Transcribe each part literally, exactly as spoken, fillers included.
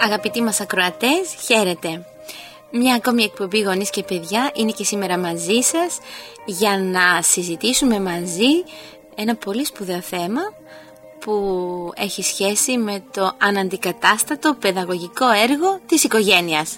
Αγαπητοί μας ακροατές, χαίρετε. Μια ακόμη εκπομπή Γονείς και Παιδιά είναι και σήμερα μαζί σας για να συζητήσουμε μαζί ένα πολύ σπουδαίο θέμα που έχει σχέση με το αναντικατάστατο παιδαγωγικό έργο της οικογένειας.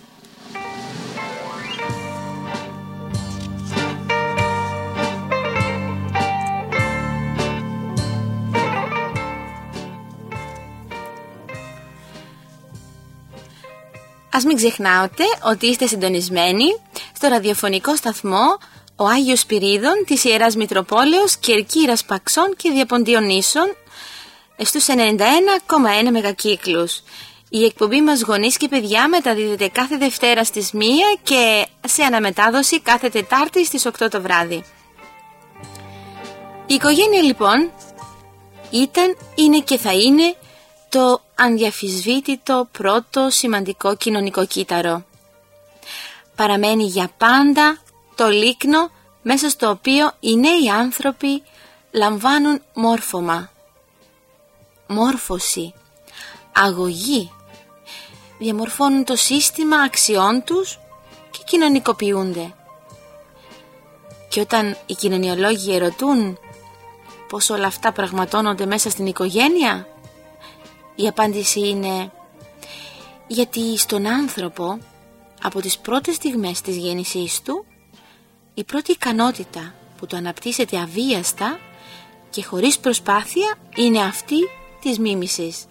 Ας μην ξεχνάτε ότι είστε συντονισμένοι στο ραδιοφωνικό σταθμό ο Άγιος Σπυρίδων της Ιεράς Μητροπόλεως Κερκύρας Παξών και Διαποντίων Νήσων στους ενενήντα ένα κόμμα ένα μεγακύκλους. Η εκπομπή μας Γονείς και Παιδιά μεταδίδεται κάθε Δευτέρα στις μία και σε αναμετάδοση κάθε Τετάρτη στις οκτώ το βράδυ. Η οικογένεια λοιπόν ήταν, είναι και θα είναι το ανδιαφυσβήτητο πρώτο σημαντικό κοινωνικό κύτταρο. Παραμένει για πάντα το λίκνο μέσα στο οποίο οι νέοι άνθρωποι λαμβάνουν μόρφωμα, μόρφωση, αγωγή, διαμορφώνουν το σύστημα αξιών τους και κοινωνικοποιούνται. Και όταν οι κοινωνιολόγοι ερωτούν πώς όλα αυτά πραγματώνονται μέσα στην οικογένεια, η απάντηση είναι γιατί στον άνθρωπο από τις πρώτες στιγμές της γέννησής του η πρώτη ικανότητα που το αναπτύσσεται αβίαστα και χωρίς προσπάθεια είναι αυτή της μίμησης.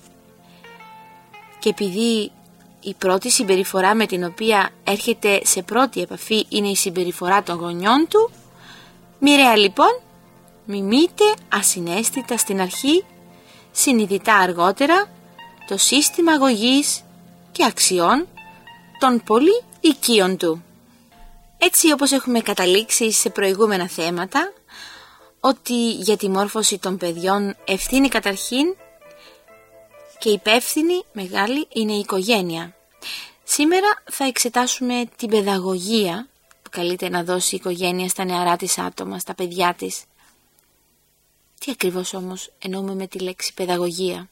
Και επειδή η πρώτη συμπεριφορά με την οποία έρχεται σε πρώτη επαφή είναι η συμπεριφορά των γονιών του, μοιραία λοιπόν μιμείται ασυναίσθητα στην αρχή, συνειδητά αργότερα, το σύστημα αγωγής και αξιών των πολύ οικείων του. Έτσι, όπως έχουμε καταλήξει σε προηγούμενα θέματα, ότι για τη μόρφωση των παιδιών ευθύνη καταρχήν και υπεύθυνη μεγάλη είναι η οικογένεια. Σήμερα θα εξετάσουμε την παιδαγωγία που καλείται να δώσει η οικογένεια στα νεαρά της άτομα, στα παιδιά της. Τι ακριβώς όμως εννοούμε με τη λέξη παιδαγωγία?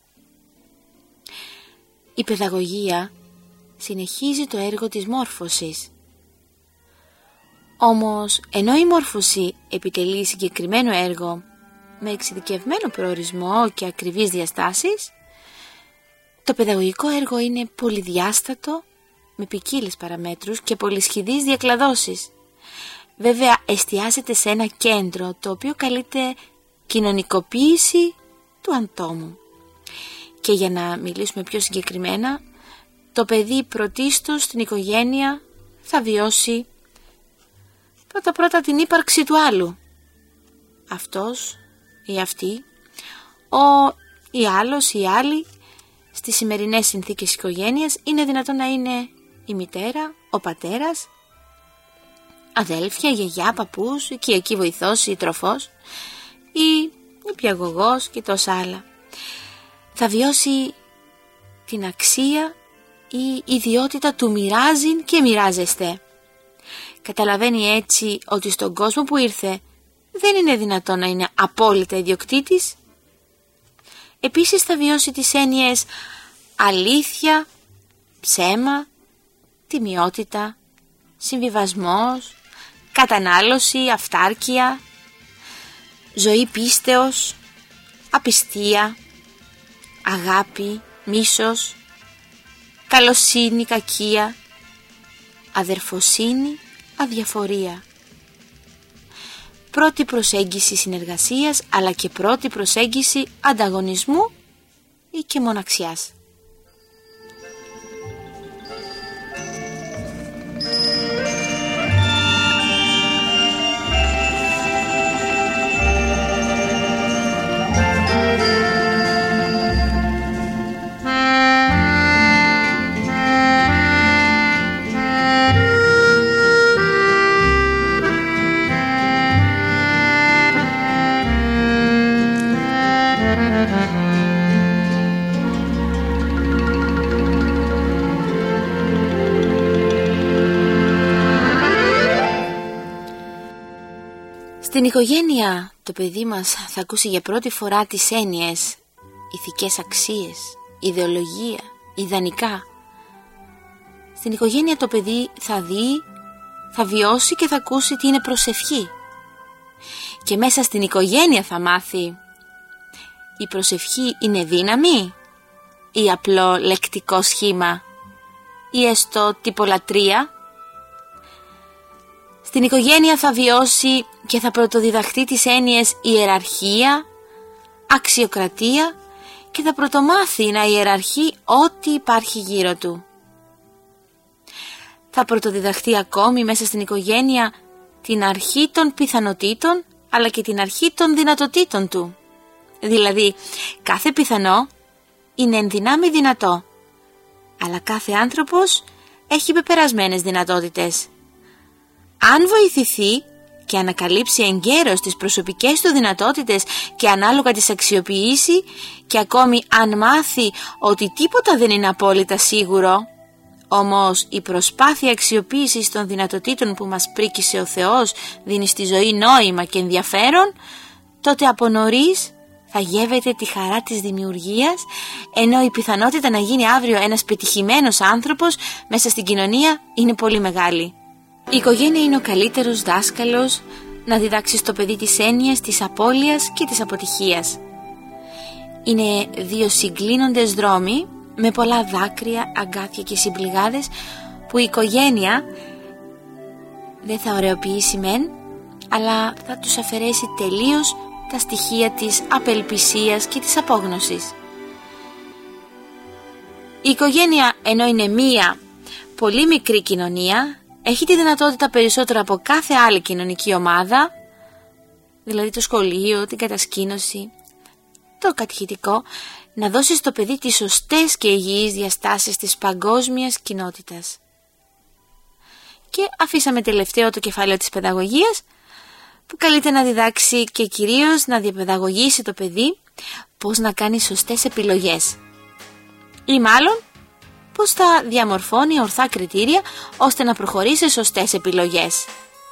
Η παιδαγωγία συνεχίζει το έργο της μόρφωσης. Όμως, ενώ η μόρφωση επιτελεί συγκεκριμένο έργο με εξειδικευμένο προορισμό και ακριβείς διαστάσεις, το παιδαγωγικό έργο είναι πολυδιάστατο με ποικίλες παραμέτρους και πολυσχηδείς διακλαδώσεις. Βέβαια, εστιάζεται σε ένα κέντρο το οποίο καλείται κοινωνικοποίηση του ατόμου. Και για να μιλήσουμε πιο συγκεκριμένα, το παιδί πρωτίστως στην οικογένεια θα βιώσει πρώτα πρώτα την ύπαρξη του άλλου. Αυτός ή αυτή, ο ή άλλος ή άλλη, στις σημερινές συνθήκες οικογένειας είναι δυνατόν να είναι η μητέρα, ο πατέρας, αδέλφια, γιαγιά, παππούς, οικιακή βοηθός ή τροφός, ή νηπιαγωγός και τόσα άλλα. Θα βιώσει την αξία ή ιδιότητα του μοιράζει και μοιράζεστε. Καταλαβαίνει έτσι ότι στον κόσμο που ήρθε δεν είναι δυνατόν να είναι απόλυτα ιδιοκτήτης. Επίσης θα βιώσει τις έννοιες αλήθεια, ψέμα, τιμιότητα, συμβιβασμός, κατανάλωση, αυτάρκεια, ζωή πίστεως, απιστία, αγάπη, μίσος, καλοσύνη, κακία, αδερφοσύνη, αδιαφορία. Πρώτη προσέγγιση συνεργασίας αλλά και πρώτη προσέγγιση ανταγωνισμού ή και μοναξιάς. Στην οικογένεια το παιδί μας θα ακούσει για πρώτη φορά τις έννοιες ηθικές αξίες, ιδεολογία, ιδανικά, Στην οικογένεια το παιδί θα δει, θα βιώσει και θα ακούσει τι είναι προσευχή. Και μέσα στην οικογένεια θα μάθει η προσευχή είναι δύναμη ή απλό λεκτικό σχήμα ή έστω τυπολατρεία. Στην οικογένεια θα βιώσει και θα πρωτοδιδαχτεί τις έννοιες ιεραρχία, αξιοκρατία και θα πρωτομάθει να ιεραρχεί ό,τι υπάρχει γύρω του. Θα πρωτοδιδαχτεί ακόμη μέσα στην οικογένεια την αρχή των πιθανοτήτων αλλά και την αρχή των δυνατοτήτων του. Δηλαδή κάθε πιθανό είναι εν δυνάμει δυνατό, αλλά κάθε άνθρωπος έχει πεπερασμένες δυνατότητες. Αν βοηθηθεί και ανακαλύψει εγκαίρως τις προσωπικές του δυνατότητες και ανάλογα τις αξιοποιήσει και ακόμη αν μάθει ότι τίποτα δεν είναι απόλυτα σίγουρο, όμως η προσπάθεια αξιοποίησης των δυνατοτήτων που μας πρίκησε ο Θεός δίνει στη ζωή νόημα και ενδιαφέρον, τότε από νωρίς θα γεύεται τη χαρά της δημιουργίας, ενώ η πιθανότητα να γίνει αύριο ένας πετυχημένος άνθρωπος μέσα στην κοινωνία είναι πολύ μεγάλη. Η οικογένεια είναι ο καλύτερος δάσκαλος να διδάξει στο παιδί τις έννοιες της απώλειας και της αποτυχίας. Είναι δύο συγκλίνοντες δρόμοι με πολλά δάκρυα, αγκάθια και συμπληγάδες που η οικογένεια δεν θα ωρεοποιήσει μεν, αλλά θα τους αφαιρέσει τελείως τα στοιχεία της απελπισίας και της απόγνωσης. Η οικογένεια, ενώ είναι μία πολύ μικρή κοινωνία, έχει τη δυνατότητα περισσότερο από κάθε άλλη κοινωνική ομάδα, δηλαδή το σχολείο, την κατασκήνωση, το κατηχητικό, να δώσει στο παιδί τις σωστές και υγιείς διαστάσεις της παγκόσμιας κοινότητας. Και αφήσαμε τελευταίο το κεφάλαιο της παιδαγωγίας, που καλείται να διδάξει και κυρίως να διαπαιδαγωγήσει το παιδί πώς να κάνει σωστές επιλογές. Ή μάλλον πώς θα διαμορφώνει ορθά κριτήρια ώστε να προχωρήσει σε σωστές επιλογές.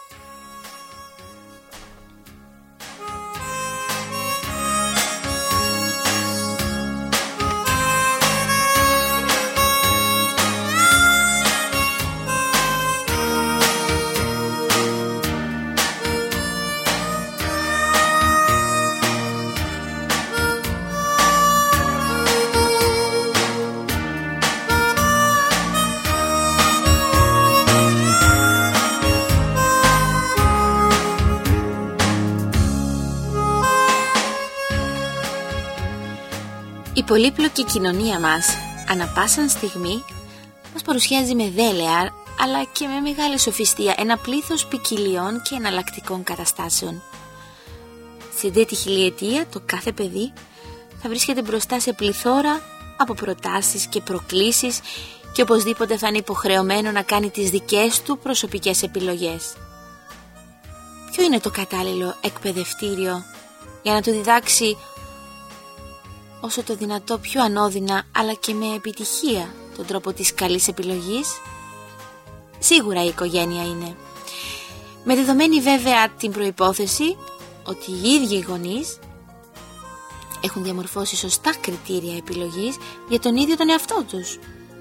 Η πολύπλοκη κοινωνία μας, ανά πάσαν στιγμή, μας παρουσιάζει με δέλεα, αλλά και με μεγάλη σοφιστία, ένα πλήθος ποικιλιών και εναλλακτικών καταστάσεων. Στην τρίτη χιλιετία, το κάθε παιδί θα βρίσκεται μπροστά σε πληθώρα από προτάσεις και προκλήσεις και οπωσδήποτε θα είναι υποχρεωμένο να κάνει τις δικές του προσωπικές επιλογές. Ποιο είναι το κατάλληλο εκπαιδευτήριο για να του διδάξει όσο το δυνατό πιο ανώδυνα αλλά και με επιτυχία τον τρόπο της καλής επιλογής? Σίγουρα η οικογένεια είναι. Με δεδομένη βέβαια την προϋπόθεση ότι οι ίδιοι οι γονείς έχουν διαμορφώσει σωστά κριτήρια επιλογής για τον ίδιο τον εαυτό τους.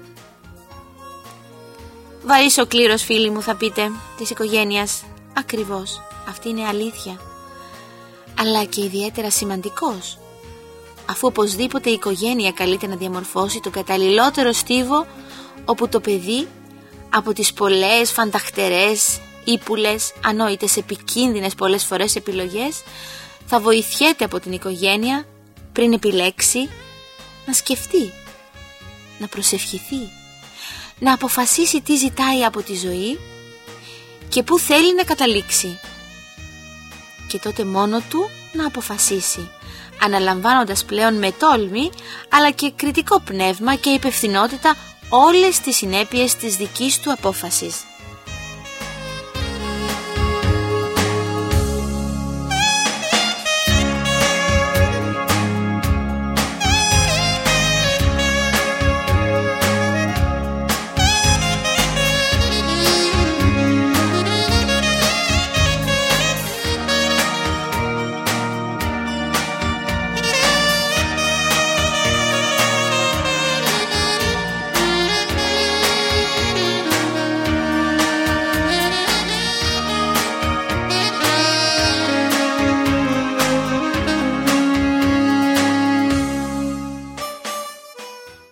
Βαρύς ο κλήρος, φίλοι μου, θα πείτε, της οικογένειας. Ακριβώς, αυτή είναι αλήθεια. Αλλά και ιδιαίτερα σημαντικός, αφού οπωσδήποτε η οικογένεια καλείται να διαμορφώσει τον καταλληλότερο στίβο όπου το παιδί από τις πολλές φανταχτερές, ύπουλες, ανόητες, επικίνδυνες πολλές φορές επιλογές θα βοηθιέται από την οικογένεια πριν επιλέξει να σκεφτεί, να προσευχηθεί, να αποφασίσει τι ζητάει από τη ζωή και πού θέλει να καταλήξει, και τότε μόνο του να αποφασίσει, αναλαμβάνοντας πλέον με τόλμη αλλά και κριτικό πνεύμα και υπευθυνότητα όλες τις συνέπειες της δικής του απόφασης.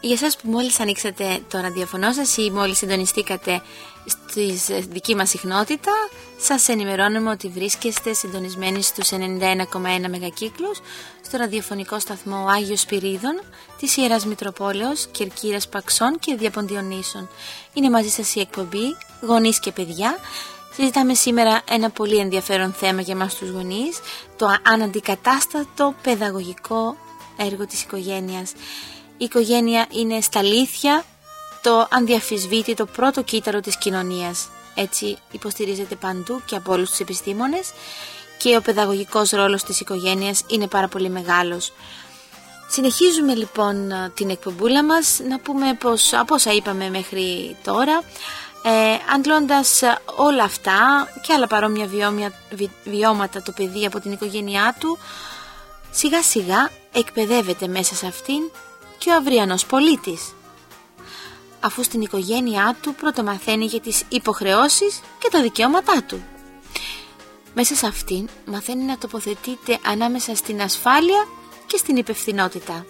Για εσάς που μόλις ανοίξατε το ραδιοφωνό σας ή μόλις συντονιστήκατε στη δική μας συχνότητα, σας ενημερώνουμε ότι βρίσκεστε συντονισμένοι στους ενενήντα ένα κόμμα ένα μεγακύκλους στο ραδιοφωνικό σταθμό Άγιος Σπυρίδων της Ιεράς Μητροπόλεως, Κερκύρας Παξών και Διαποντίων Νήσων. Είναι μαζί σας η εκπομπή Γονείς και Παιδιά. Συζητάμε σήμερα ένα πολύ ενδιαφέρον θέμα για μας τους γονείς, το αναντικατάστατο παιδαγωγικό έργο της οικογένειας. Η οικογένεια είναι στα αλήθεια το ανδιαφυσβήτητο πρώτο κύτταρο της κοινωνίας. Έτσι υποστηρίζεται παντού και από όλους τους επιστήμονες και ο παιδαγωγικός ρόλος της οικογένειας είναι πάρα πολύ μεγάλος. Συνεχίζουμε λοιπόν την εκπομπούλα μας να πούμε πως, από όσα είπαμε μέχρι τώρα, ε, αντλώντας όλα αυτά και άλλα παρόμοια βιώμια, βι, βιώματα το παιδί από την οικογένειά του, σιγά σιγά εκπαιδεύεται μέσα σε αυτήν και ο αυριανός πολίτης, αφού στην οικογένειά του πρώτα μαθαίνει για τις υποχρεώσεις και τα δικαιώματά του. Μέσα σε αυτήν μαθαίνει να τοποθετείται ανάμεσα στην ασφάλεια και στην υπευθυνότητα.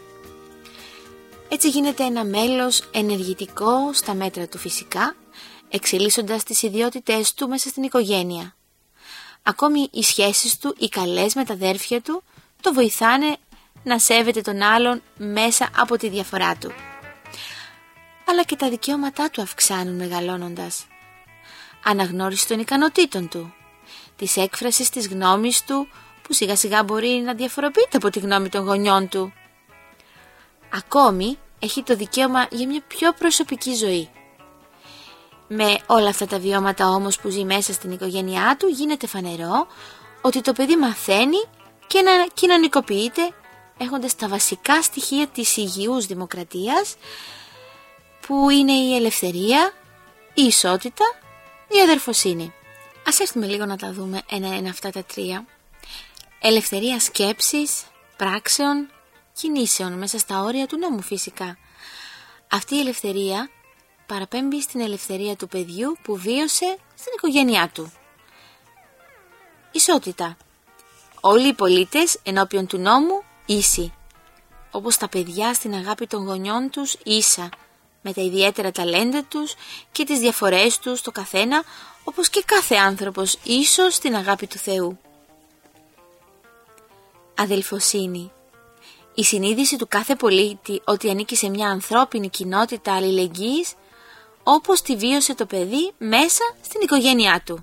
Έτσι γίνεται ένα μέλος ενεργητικό στα μέτρα του φυσικά, εξελίσσοντας τις ιδιότητες του μέσα στην οικογένεια. Ακόμη οι σχέσεις του, οι καλές με τα αδέρφια του, το βοηθάνε να σέβεται τον άλλον μέσα από τη διαφορά του. Αλλά και τα δικαιώματά του αυξάνουν μεγαλώνοντας. Αναγνώριση των ικανοτήτων του, της έκφρασης της γνώμης του που σιγά σιγά μπορεί να διαφοροποιείται από τη γνώμη των γονιών του. Ακόμη έχει το δικαίωμα για μια πιο προσωπική ζωή. Με όλα αυτά τα βιώματα όμως που ζει μέσα στην οικογένειά του, γίνεται φανερό ότι το παιδί μαθαίνει και να κοινωνικοποιείται έχοντας τα βασικά στοιχεία της υγιούς δημοκρατίας, που είναι η ελευθερία, η ισότητα, η αδερφοσύνη. Ας έρθουμε λίγο να τα δούμε ένα-ένα αυτά τα τρία. Ελευθερία σκέψης, πράξεων, κινήσεων μέσα στα όρια του νόμου φυσικά. Αυτή η ελευθερία παραπέμπει στην ελευθερία του παιδιού που βίωσε στην οικογένειά του. Ισότητα. Όλοι οι πολίτες ενώπιον του νόμου ίσοι, όπως τα παιδιά στην αγάπη των γονιών τους ίσα, με τα ιδιαίτερα ταλέντα τους και τις διαφορές τους το καθένα, όπως και κάθε άνθρωπος ίσος στην αγάπη του Θεού. Αδελφοσύνη. Η συνείδηση του κάθε πολίτη ότι ανήκει σε μια ανθρώπινη κοινότητα αλληλεγγύης, όπως τη βίωσε το παιδί μέσα στην οικογένειά του.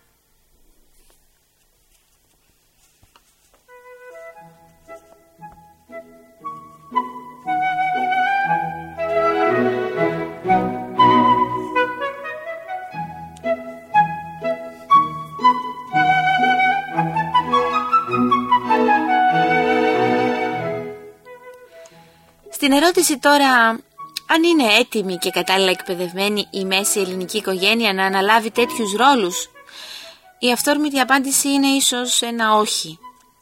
Στην ερώτηση τώρα αν είναι έτοιμη και κατάλληλα εκπαιδευμένη η μέση ελληνική οικογένεια να αναλάβει τέτοιους ρόλους, η αυθόρμητη απάντηση είναι ίσως ένα όχι.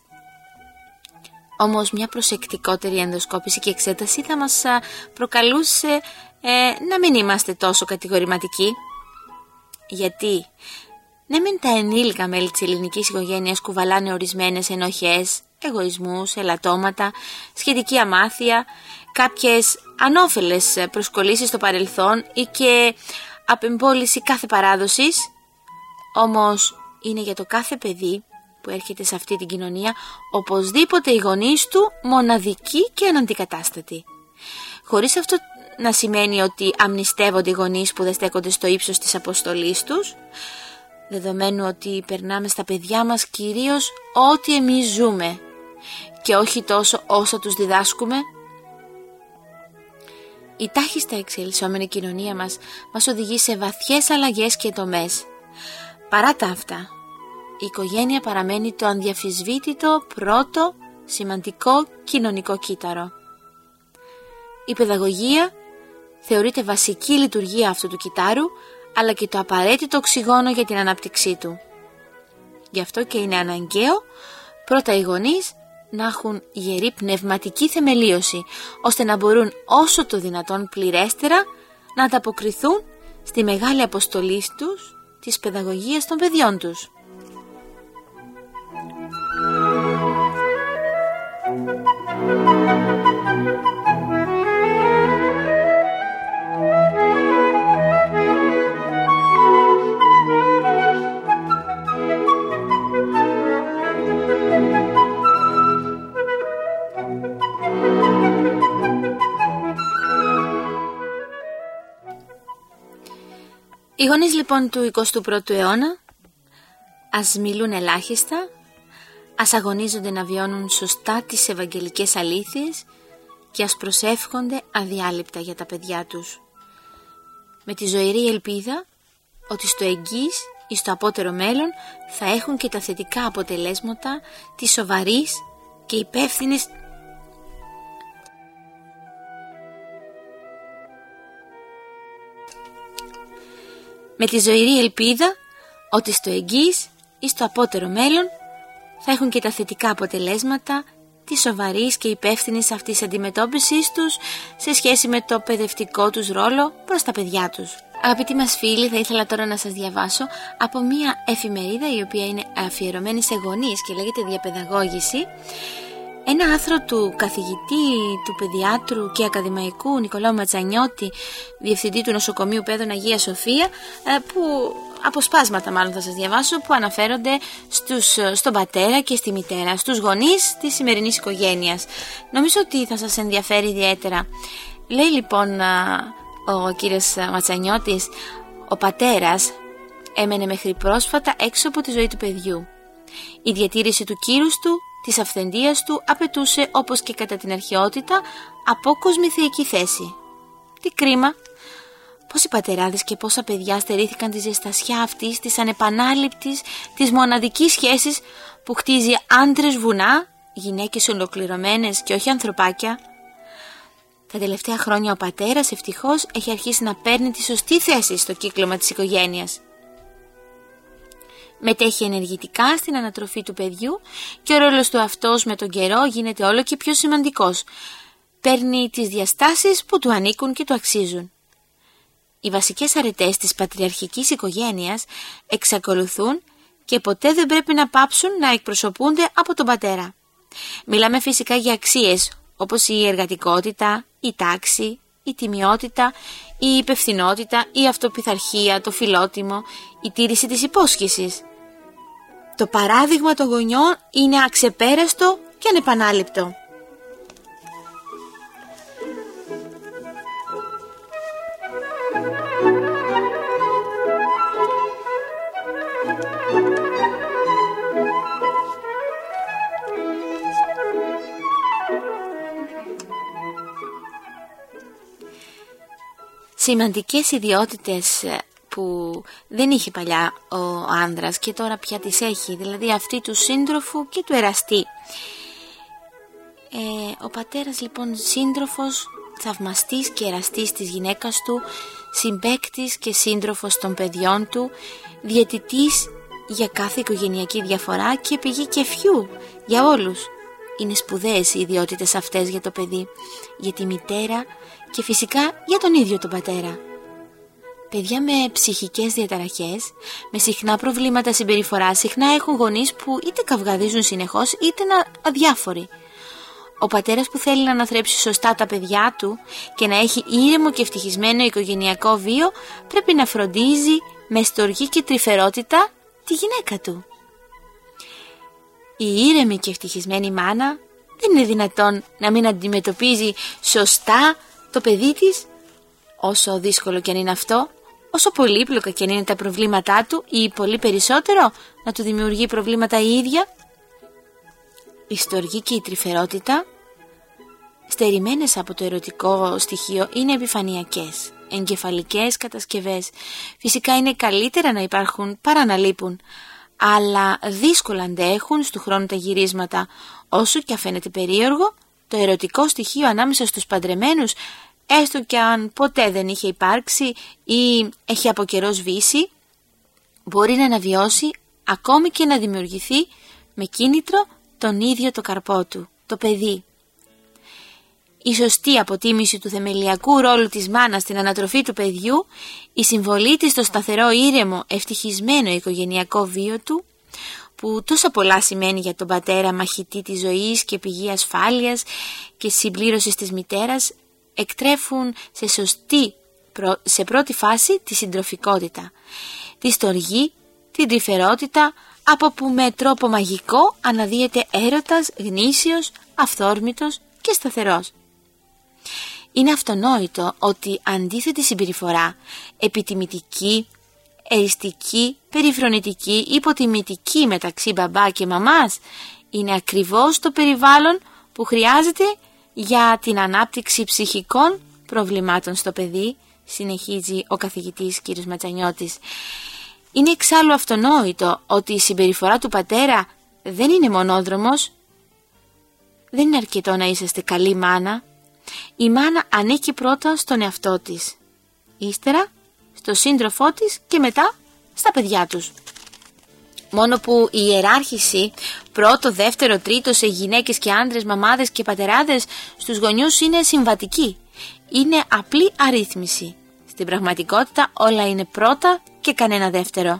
Όμως μια προσεκτικότερη ενδοσκόπηση και εξέταση θα μας προκαλούσε ε, να μην είμαστε τόσο κατηγορηματικοί. Γιατί ναι μεν τα ενήλικα μέλη της ελληνικής οικογένειας κουβαλάνε ορισμένες ενοχές, εγωισμούς, ελαττώματα, σχετική αμάθεια, κάποιες ανώφελες προσκολήσεις στο παρελθόν ή και απεμπόληση κάθε παράδοσης. Όμως είναι για το κάθε παιδί που έρχεται σε αυτή την κοινωνία οπωσδήποτε οι γονείς του μοναδικοί και αναντικατάστατοι. Χωρίς αυτό να σημαίνει ότι αμνηστεύονται οι γονείς που δεν στέκονται στο ύψος της αποστολής τους, δεδομένου ότι περνάμε στα παιδιά μας κυρίως ό,τι εμείς ζούμε και όχι τόσο όσα τους διδάσκουμε. Η τάχιστα εξελισσόμενη κοινωνία μας μας οδηγεί σε βαθιές αλλαγές και τομές. Παρά τα αυτά, η οικογένεια παραμένει το ανδιαφυσβήτητο πρώτο σημαντικό κοινωνικό κύτταρο. Η παιδαγωγία θεωρείται βασική λειτουργία αυτού του κυτάρου, αλλά και το απαραίτητο οξυγόνο για την ανάπτυξή του. Γι' αυτό και είναι αναγκαίο πρώτα οι γονείς να έχουν γερή πνευματική θεμελίωση, ώστε να μπορούν όσο το δυνατόν πληρέστερα να ανταποκριθούν στη μεγάλη αποστολή τους της παιδαγωγίας των παιδιών τους. Οι γονείς λοιπόν του εικοστού πρώτου αιώνα ας μιλούν ελάχιστα, ας αγωνίζονται να βιώνουν σωστά τις ευαγγελικές αλήθειες και ας προσεύχονται αδιάλειπτα για τα παιδιά τους, με τη ζωηρή ελπίδα ότι στο εγγύς ή στο απότερο μέλλον θα έχουν και τα θετικά αποτελέσματα της σοβαρής και υπεύθυνης με τη ζωηρή ελπίδα ότι στο εγγύς ή στο απότερο μέλλον θα έχουν και τα θετικά αποτελέσματα της σοβαρής και υπεύθυνης αυτής αντιμετώπισης τους σε σχέση με το παιδευτικό τους ρόλο προς τα παιδιά τους. Αγαπητοί μας φίλοι, θα ήθελα τώρα να σας διαβάσω από μια εφημερίδα η οποία είναι αφιερωμένη σε γονείς και λέγεται Διαπαιδαγώγηση, ένα άρθρο του καθηγητή του παιδιάτρου και ακαδημαϊκού Νικολάου Ματσανιώτη, διευθυντή του νοσοκομείου Παιδών Αγία Σοφία, που αποσπάσματα μάλλον θα σας διαβάσω, που αναφέρονται στους, στον πατέρα και στη μητέρα, στους γονείς της σημερινής οικογένειας. Νομίζω ότι θα σας ενδιαφέρει ιδιαίτερα. Λέει λοιπόν ο κύριος Ματσανιώτης, ο πατέρας έμενε μέχρι πρόσφατα έξω από τη ζωή του παιδιού. Η διατήρηση του κύρους του, της αυθεντίας του, απαιτούσε, όπως και κατά την αρχαιότητα, απόκοσμη θεϊκή θέση. Τι κρίμα! Πόσοι πατεράδες και πόσα παιδιά στερήθηκαν τη ζεστασιά αυτής της ανεπανάληπτης, της μοναδικής σχέσης που χτίζει άντρες βουνά, γυναίκες ολοκληρωμένες και όχι ανθρωπάκια. Τα τελευταία χρόνια ο πατέρας ευτυχώς έχει αρχίσει να παίρνει τη σωστή θέση στο κύκλωμα της οικογένειας. Μετέχει ενεργητικά στην ανατροφή του παιδιού και ο ρόλος του αυτός με τον καιρό γίνεται όλο και πιο σημαντικός. Παίρνει τις διαστάσεις που του ανήκουν και του αξίζουν. Οι βασικές αρετές της πατριαρχικής οικογένειας εξακολουθούν και ποτέ δεν πρέπει να πάψουν να εκπροσωπούνται από τον πατέρα. Μιλάμε φυσικά για αξίες όπως η εργατικότητα, η τάξη, η τιμιότητα, η υπευθυνότητα, η αυτοπιθαρχία, το φιλότιμο, η τήρηση της υπόσχεσης. Το παράδειγμα των γονιών είναι αξεπέραστο και ανεπανάληπτο. Σημαντικές ιδιότητες που δεν είχε παλιά ο άνδρας και τώρα πια τις έχει, δηλαδή αυτή του σύντροφου και του εραστή. Ε, ο πατέρας λοιπόν σύντροφος, θαυμαστής και εραστής της γυναίκας του, συμπαίκτης και σύντροφος των παιδιών του, διαιτητής για κάθε οικογενειακή διαφορά και πηγή κεφιού για όλους. Είναι σπουδαίες οι ιδιότητες αυτές για το παιδί, για τη μητέρα και φυσικά για τον ίδιο τον πατέρα. Παιδιά με ψυχικές διαταραχές, με συχνά προβλήματα συμπεριφοράς, συχνά έχουν γονείς που είτε καυγαδίζουν συνεχώς είτε είναι αδιάφοροι. Ο πατέρας που θέλει να αναθρέψει σωστά τα παιδιά του και να έχει ήρεμο και ευτυχισμένο οικογενειακό βίο πρέπει να φροντίζει με στοργή και τρυφερότητα τη γυναίκα του. Η ήρεμη και ευτυχισμένη μάνα δεν είναι δυνατόν να μην αντιμετωπίζει σωστά το παιδί της, όσο δύσκολο και αν είναι αυτό, όσο πολύπλοκα και αν είναι τα προβλήματά του ή πολύ περισσότερο να του δημιουργεί προβλήματα η ίδια. Η στοργή και η τρυφερότητα, στερημένες από το ερωτικό στοιχείο, είναι επιφανειακές, εγκεφαλικές κατασκευές. Φυσικά είναι καλύτερα να υπάρχουν παρά να λείπουν, αλλά δύσκολα αντέχουν στου χρόνου τα γυρίσματα. Όσο και αφαίνεται περίεργο, το ερωτικό στοιχείο ανάμεσα στους παντρεμένους, έστω και αν ποτέ δεν είχε υπάρξει ή έχει από καιρό σβήσει, μπορεί να αναβιώσει ακόμη και να δημιουργηθεί με κίνητρο τον ίδιο το καρπό του, το παιδί. Η σωστή αποτίμηση του θεμελιακού ρόλου της μάνας στην ανατροφή του παιδιού, η συμβολή της στο σταθερό, ήρεμο, ευτυχισμένο οικογενειακό βίο του, που τόσα πολλά σημαίνει για τον πατέρα, μαχητή της ζωής και πηγή ασφάλειας και συμπλήρωσης της μητέρας, εκτρέφουν σε σωστή, σε πρώτη φάση τη συντροφικότητα, τη στοργή, την τρυφερότητα, από που με τρόπο μαγικό αναδύεται έρωτας, γνήσιος, αυθόρμητος και σταθερός. Είναι αυτονόητο ότι αντίθετη συμπεριφορά, επιτιμητική, εριστική, περιφρονητική, υποτιμητική μεταξύ μπαμπά και μαμάς είναι ακριβώς το περιβάλλον που χρειάζεται για την ανάπτυξη ψυχικών προβλημάτων στο παιδί, συνεχίζει ο καθηγητής κ. Ματσανιώτης. Είναι εξάλλου αυτονόητο ότι η συμπεριφορά του πατέρα δεν είναι μονόδρομος. Δεν είναι αρκετό να είσαστε καλή μάνα. Η μάνα ανήκει πρώτα στον εαυτό της, ύστερα στο σύντροφό της και μετά στα παιδιά τους. Μόνο που η ιεράρχηση πρώτο, δεύτερο, τρίτο σε γυναίκες και άντρες, μαμάδες και πατεράδες στους γονιούς είναι συμβατική. Είναι απλή αρρύθμιση. Στην πραγματικότητα όλα είναι πρώτα και κανένα δεύτερο.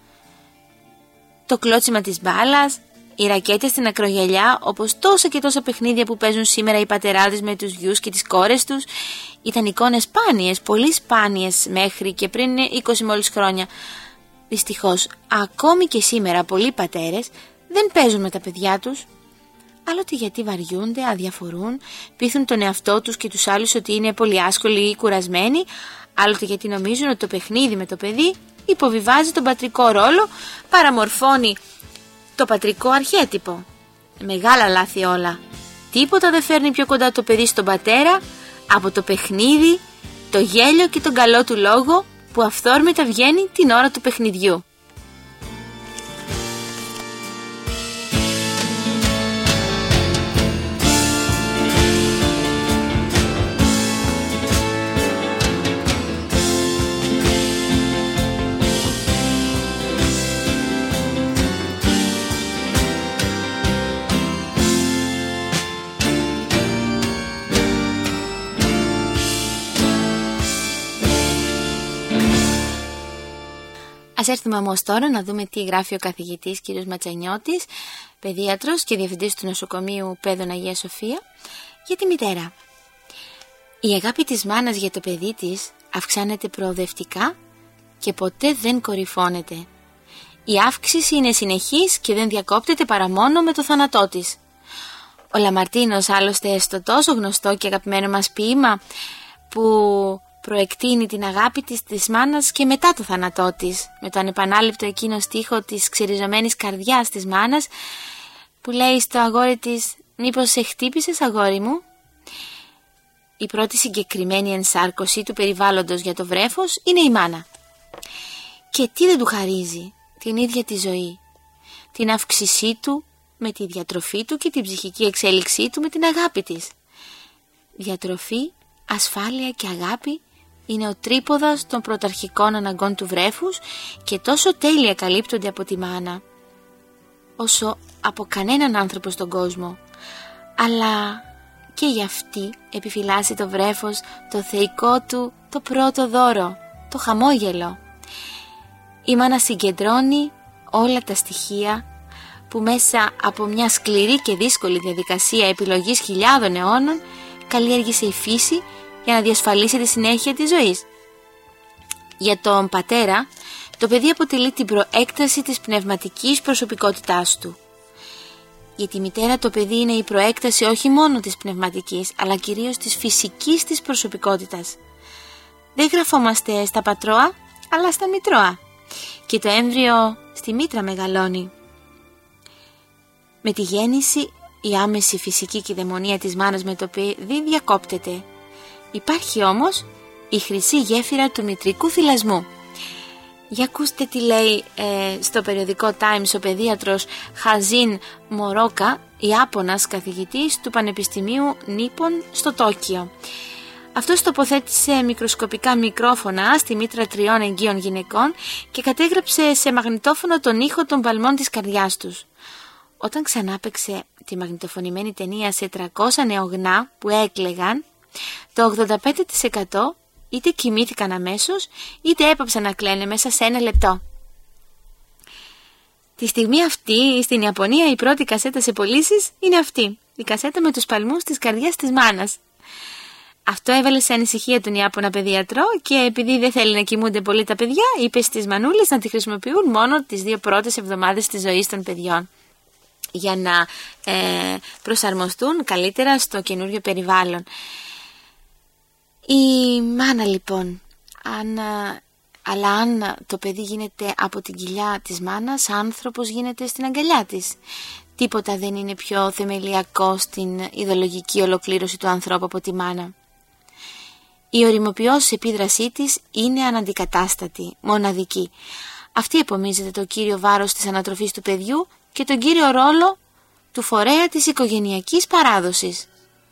Το κλώτσιμα της μπάλας, οι ρακέτες στην ακρογιαλιά, όπως τόσα και τόσα παιχνίδια που παίζουν σήμερα οι πατεράδες με τους γιους και τις κόρες τους, ήταν εικόνες σπάνιες, πολύ σπάνιες μέχρι και πριν είκοσι μόλις χρόνια. Δυστυχώς, ακόμη και σήμερα πολλοί πατέρες δεν παίζουν με τα παιδιά τους. Άλλοτε γιατί βαριούνται, αδιαφορούν, πείθουν τον εαυτό τους και τους άλλους ότι είναι πολύ άσκολοι ή κουρασμένοι, άλλοτε γιατί νομίζουν ότι το παιχνίδι με το παιδί υποβιβάζει τον πατρικό ρόλο, παραμορφώνει το πατρικό αρχέτυπο. Μεγάλα λάθη όλα. Τίποτα δεν φέρνει πιο κοντά το παιδί στον πατέρα από το παιχνίδι, το γέλιο και τον καλό του λόγο που αυθόρμητα βγαίνει την ώρα του παιχνιδιού. Ας έρθουμε όμως τώρα να δούμε τι γράφει ο καθηγητής κ. Ματσανιώτης, παιδίατρος και διευθυντής του νοσοκομείου Παιδών Αγία Σοφία, για τη μητέρα. Η αγάπη της μάνας για το παιδί της αυξάνεται προοδευτικά και ποτέ δεν κορυφώνεται. Η αύξηση είναι συνεχής και δεν διακόπτεται παρά μόνο με το θάνατό της. Ο Λαμαρτίνος, άλλωστε στο τόσο γνωστό και αγαπημένο μας ποίημα που προεκτείνει την αγάπη της της μάνας και μετά το θάνατό της, με το ανεπανάληπτο εκείνο στίχο της ξεριζωμένης καρδιάς της μάνας που λέει στο αγόρι της «Μήπως σε χτύπησες, αγόρι μου?» Η πρώτη συγκεκριμένη ενσάρκωση του περιβάλλοντος για το βρέφος είναι η μάνα. Και τι δεν του χαρίζει? Την ίδια τη ζωή, την αύξησή του με τη διατροφή του και την ψυχική εξέλιξή του με την αγάπη της. Διατροφή, ασφάλεια και αγάπη είναι ο τρίποδας των πρωταρχικών αναγκών του βρέφους και τόσο τέλεια καλύπτονται από τη μάνα όσο από κανέναν άνθρωπο στον κόσμο. Αλλά και για αυτή επιφυλάσσει το βρέφος το θεϊκό του το πρώτο δώρο, το χαμόγελο. Η μάνα συγκεντρώνει όλα τα στοιχεία που μέσα από μια σκληρή και δύσκολη διαδικασία επιλογής χιλιάδων αιώνων καλλιέργησε η φύση για να διασφαλίσει τη συνέχεια της ζωής. Για τον πατέρα, το παιδί αποτελεί την προέκταση της πνευματικής προσωπικότητάς του. Για τη μητέρα το παιδί είναι η προέκταση όχι μόνο της πνευματικής, αλλά κυρίως της φυσικής της προσωπικότητας. Δεν γραφόμαστε στα πατρώα, αλλά στα μητρώα. Και το έμβριο στη μήτρα μεγαλώνει. Με τη γέννηση, η άμεση φυσική κυδαιμονία της μάνας με το παιδί διακόπτεται. Υπάρχει όμως η χρυσή γέφυρα του μητρικού θυλασμού. Για ακούστε τι λέει ε, στο περιοδικό Times ο παιδίατρος Χαζίν Μορόκα, Ιάπωνας καθηγητής του Πανεπιστημίου Νίπον στο Τόκιο. Αυτός τοποθέτησε μικροσκοπικά μικρόφωνα στη μήτρα τριών εγγύων γυναικών και κατέγραψε σε μαγνητόφωνο τον ήχο των παλμών της καρδιάς τους. Όταν ξανάπαιξε τη μαγνητοφωνημένη ταινία σε τριακόσια νεογνά που έκλαιγαν, το ογδόντα πέντε τοις εκατό είτε κοιμήθηκαν αμέσως είτε έπαψαν να κλαίνε μέσα σε ένα λεπτό. Τη στιγμή αυτή στην Ιαπωνία η πρώτη κασέτα σε πωλήσεις είναι αυτή, η κασέτα με τους παλμούς της καρδιάς της μάνας. Αυτό έβαλε σε ανησυχία τον Ιάπωνα παιδίατρο και επειδή δεν θέλει να κοιμούνται πολύ τα παιδιά, είπε στις μανούλες να τη χρησιμοποιούν μόνο τις δύο πρώτες εβδομάδες της ζωής των παιδιών για να ε, προσαρμοστούν καλύτερα στο καινούριο περιβάλλον. Η μάνα λοιπόν, αν Αλλά αν το παιδί γίνεται από την κοιλιά της μάνας, άνθρωπος γίνεται στην αγκαλιά της. Τίποτα δεν είναι πιο θεμελιακό στην ιδεολογική ολοκλήρωση του ανθρώπου από τη μάνα. Η ωριμοποιώς επίδρασή της είναι αναντικατάστατη, μοναδική. Αυτή επομίζεται το κύριο βάρος της ανατροφής του παιδιού και τον κύριο ρόλο του φορέα της οικογενειακής παράδοσης.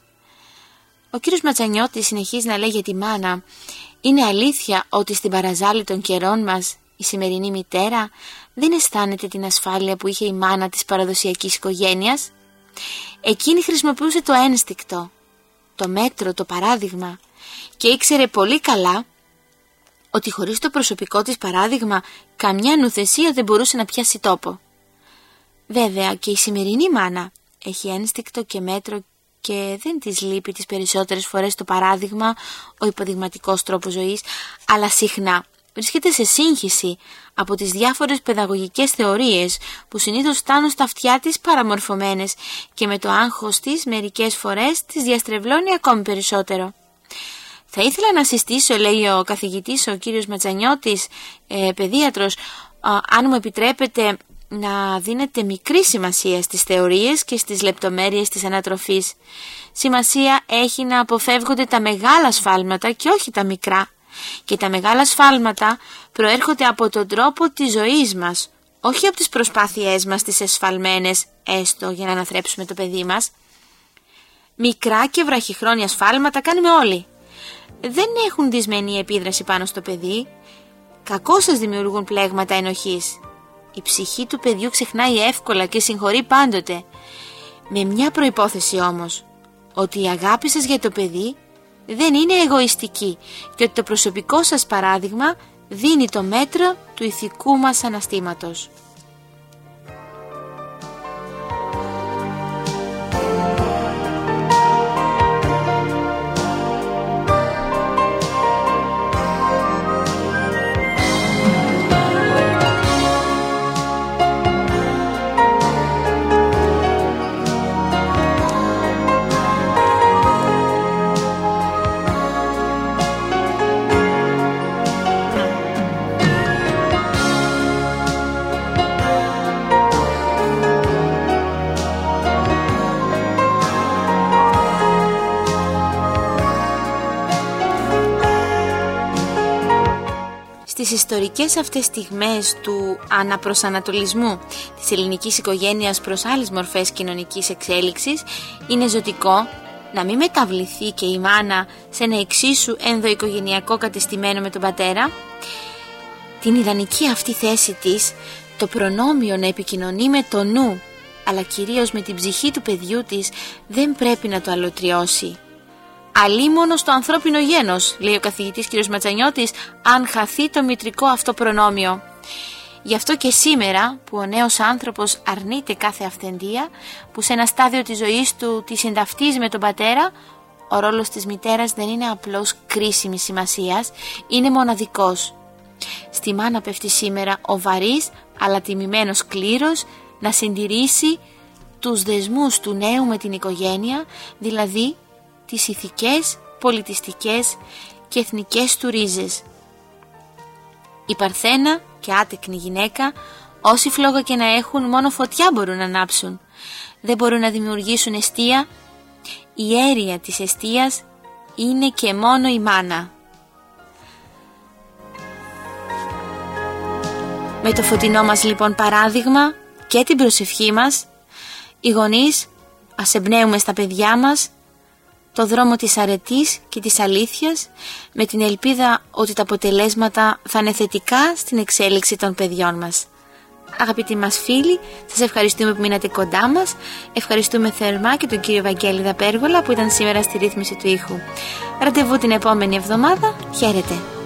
Ο κύριος Ματσανιώτης συνεχίζει να λέει για τη μάνα: «Είναι αλήθεια ότι στην παραζάλη των καιρών μας η σημερινή μητέρα δεν αισθάνεται την ασφάλεια που είχε η μάνα της παραδοσιακής οικογένειας. Εκείνη χρησιμοποιούσε το ένστικτο, το μέτρο, το παράδειγμα και ήξερε πολύ καλά ότι χωρίς το προσωπικό της παράδειγμα καμιά νουθεσία δεν μπορούσε να πιάσει τόπο. Βέβαια και η σημερινή μάνα έχει ένστικτο και μέτρο και δεν της λείπει τις περισσότερες φορές το παράδειγμα, ο υποδειγματικός τρόπος ζωής, αλλά συχνά βρίσκεται σε σύγχυση από τις διάφορες παιδαγωγικές θεωρίες που συνήθως φτάνουν στα αυτιά της παραμορφωμένες και με το άγχος της μερικές φορές τις διαστρεβλώνει ακόμη περισσότερο. Θα ήθελα να συστήσω, λέει ο καθηγητής, ο κύριος Ματζανιώτης, ε, παιδίατρος, α, αν μου επιτρέπετε, να δίνετε μικρή σημασία στις θεωρίες και στις λεπτομέρειες της ανατροφής. Σημασία έχει να αποφεύγονται τα μεγάλα σφάλματα και όχι τα μικρά. Και τα μεγάλα σφάλματα προέρχονται από τον τρόπο της ζωής μας, όχι από τις προσπάθειές μας τις εσφαλμένες, έστω για να αναθρέψουμε το παιδί μας. Μικρά και βραχυχρόνια σφάλματα κάνουμε όλοι. Δεν έχουν δυσμενή επίδραση πάνω στο παιδί, κακώς σας δημιουργούν πλέγματα ενοχής. Η ψυχή του παιδιού ξεχνάει εύκολα και συγχωρεί πάντοτε. Με μια προϋπόθεση όμως, ότι η αγάπη σας για το παιδί δεν είναι εγωιστική και ότι το προσωπικό σας παράδειγμα δίνει το μέτρο του ηθικού μας αναστήματος. Στις ιστορικές αυτές στιγμές του αναπροσανατολισμού της ελληνικής οικογένειας προς άλλες μορφές κοινωνικής εξέλιξης, είναι ζωτικό να μην μεταβληθεί και η μάνα σε ένα εξίσου ενδοοικογενειακό κατεστημένο με τον πατέρα. Την ιδανική αυτή θέση της, το προνόμιο να επικοινωνεί με το νου, αλλά κυρίως με την ψυχή του παιδιού της, δεν πρέπει να το αλωτριώσει. Αλίμονο στο ανθρώπινο γένος, λέει ο καθηγητής κ. Ματσανιώτης, αν χαθεί το μητρικό αυτό προνόμιο. Γι' αυτό και σήμερα που ο νέος άνθρωπος αρνείται κάθε αυθεντία, που σε ένα στάδιο της ζωής του τη συνταυτίζει με τον πατέρα, ο ρόλος της μητέρας δεν είναι απλώς κρίσιμης σημασίας, είναι μοναδικός. Στη μάνα πέφτει σήμερα ο βαρύς αλλά τιμημένος κλήρος να συντηρήσει τους δεσμούς του νέου με την οικογένεια, δηλαδή τις ηθικές, πολιτιστικές και εθνικές του ρίζες. Η παρθένα και άτεκνη γυναίκα, όση φλόγα και να έχουν, μόνο φωτιά μπορούν να ανάψουν. Δεν μπορούν να δημιουργήσουν εστία. Η αίρια της εστίας είναι και μόνο η μάνα. Με το φωτεινό μας λοιπόν παράδειγμα και την προσευχή μας, οι γονείς ας εμπνέουμε στα παιδιά μας το δρόμο της αρετής και της αλήθειας, με την ελπίδα ότι τα αποτελέσματα θα είναι θετικά στην εξέλιξη των παιδιών μας. Αγαπητοί μας φίλοι, σας ευχαριστούμε που μείνατε κοντά μας. Ευχαριστούμε θερμά και τον κύριο Βαγγέλη Δαπέργολα που ήταν σήμερα στη ρύθμιση του ήχου. Ραντεβού την επόμενη εβδομάδα. Χαίρετε.